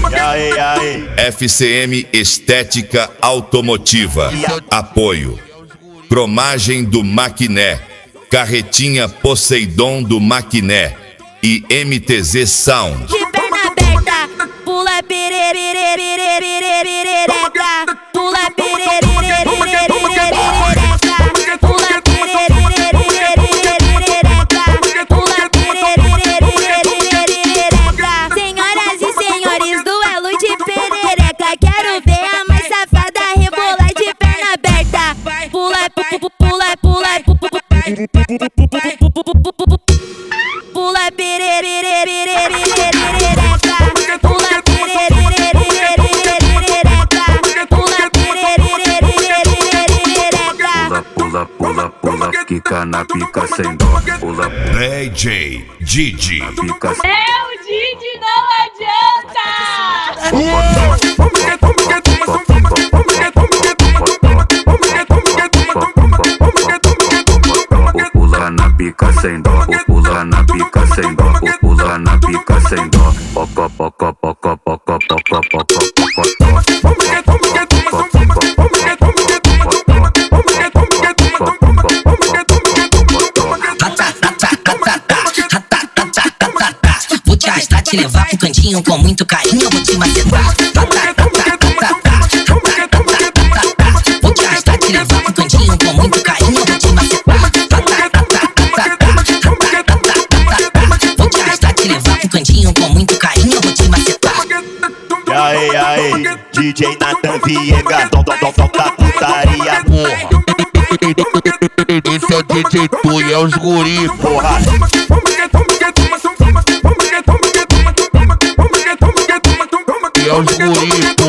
FCM Estética Automotiva. Apoio: Cromagem do Maquiné, Carretinha Poseidon do Maquiné e MTZ Sound. De perna aberta, pula pererererererererereca, pula perererererererereca, pula pererererererereca, pula perererererereca. Senhoras e senhores, duelo de perereca. Quero ver a mais safada rebolar de perna aberta. Pula, pula, pula, pula pererererererereca, pula perererererereca, pula perererererereca. Pula, pula, pula, quica na pica sem dó. Pula, DJ Didi. pica sem É o Didi, não adianta! pula na pica sem dó, pula na pica sem dó, pula na pica sem dó. Poco, poco, poco, poco, poco, poco, Vou te arrastar, te levar pro cantinho com muito carinho, eu vou te macetar. Vou te arrastar, te levar pro cantinho com muito carinho, eu vou te macetar. Vou te arrastar, te levar pro cantinho com muito carinho, eu vou te macetar. DJ Nathan Viegas, toca putaria, porra. Esse é o DJ Tu e é os guri, Porra. e é os guri.